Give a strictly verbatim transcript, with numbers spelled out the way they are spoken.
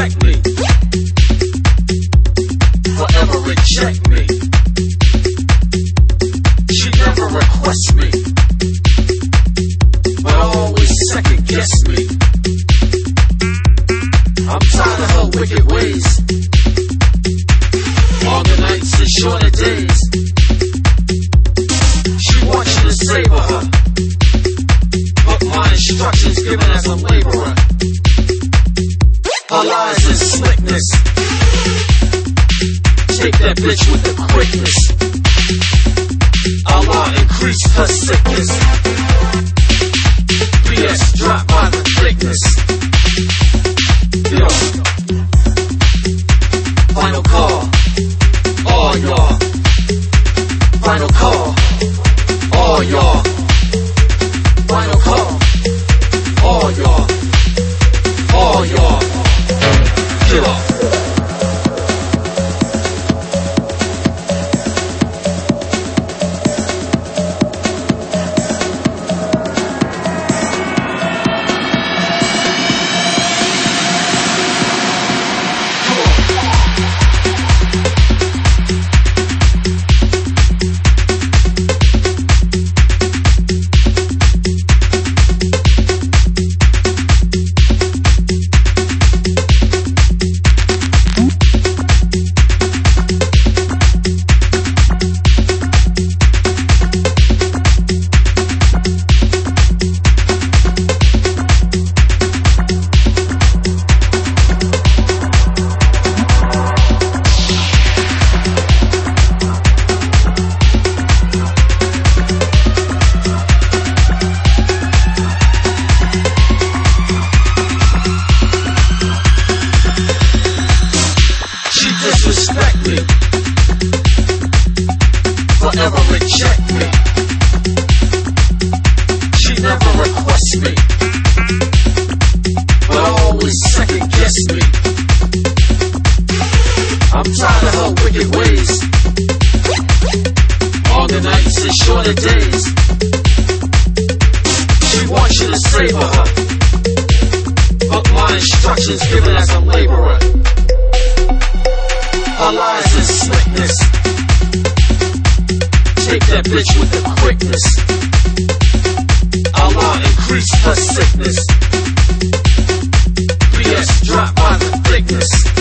disrespect me, forever reject me. She never requests me, but always second guess me. I'm tired of her wicked ways, longer nights and shorter days. She wants you to savor her, but my instructions given as a laborer. Her lies and slickness, take that bitch with the quickness. Allah increase her sickness, B S drop by the thickness. Yo, final call, all y'all. Final call, all y'all. Final call, all y'all. All y'all. Get off. Disrespect me, forever reject me. She never requests me, but always second guess me. I'm tired of her wicked ways, longer nights and shorter days. She wants you to savor her, but my instructions given as a laborer. Her lies and slickness, take that bitch with the quickness. Allah increase her sickness, B S drop by the thickness.